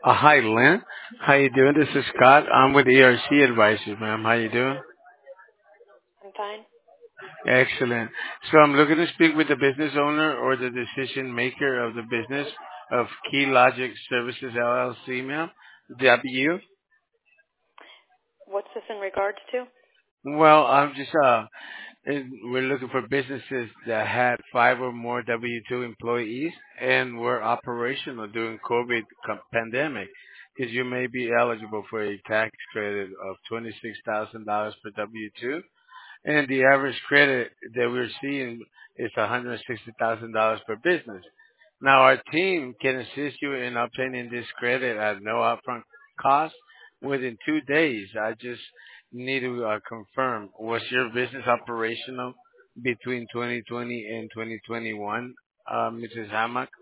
Hi, Lynn. How you doing? This is Scott. I'm with ERC Advisors, ma'am. How you doing? I'm fine. Excellent. So I'm looking to speak with the business owner or the decision maker of the business of Key Logic Services LLC, ma'am. W. What's this in regards to? Well, I'm just we're looking for businesses that had five or more W-2 employees and were operational during COVID pandemic, because you may be eligible for a tax credit of $26,000 per W-2. And the average credit that we're seeing is $160,000 per business. Now, our team can assist you in obtaining this credit at no upfront cost within 2 days. I just need to confirm, was your business operational between 2020 and 2021, Mrs. Hammock?